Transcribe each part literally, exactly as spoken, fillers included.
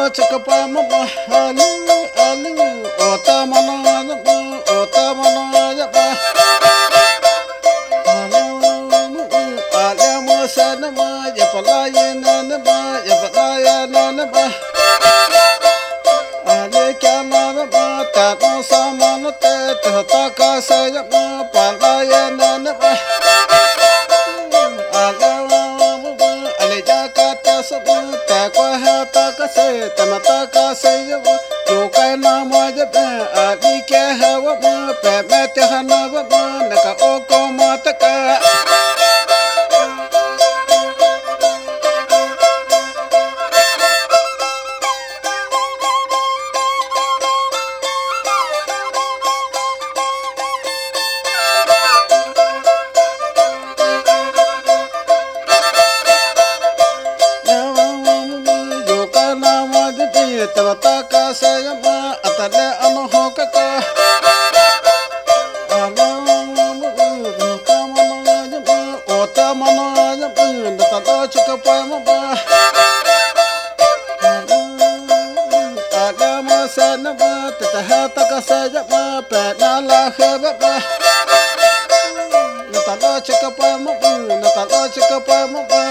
chakapa mama alu alu ota mana ba ota mana ba alu ala mo sana ma ya palaya na ba ya palaya na ba ale kya na ba ta no sama no te te ta ka sa ya ma palaya na ba ta qua ha ta ka se ta ma ta ka se yo yo ka na mo je ba a di ke ha wa ma pe me te ha na ba ma na ka o ko ma ta ka ta ta ka se ya ma atale ano ho ka ka ala mu ta ma na ya ma o ta ma na ya ma ta ta cha ka pa ma ba ala ma se na ba ta ta ha ta ka se ya ma pe na la ha ba ba na ta la cha ka pa ma ba na ta la cha ka pa ma ba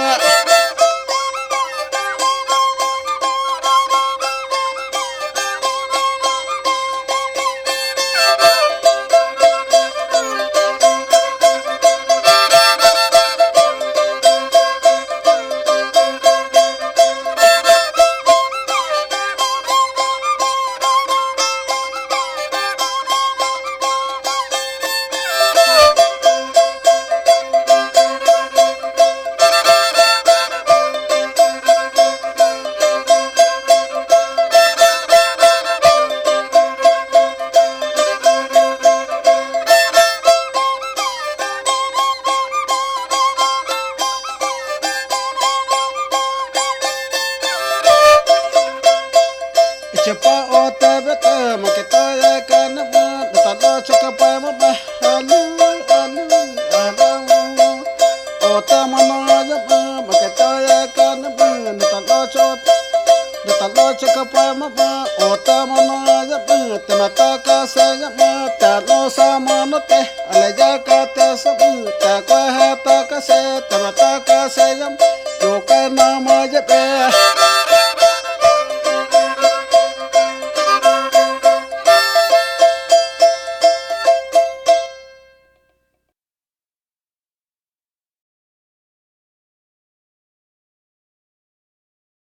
chapa o te bete mo ke ta ya ka na ba ta la chaka pa ma ba alu alu alu o ta ma na ya ba mo ke ta ya ka na ba ta la chot ta la chaka pa ma ba o ta ma na ya ba te ma ta ka sa ya ma ta no sa ma no te ale ya ka te sa ba ta kwa ha ta ka se te ma ta ka se ya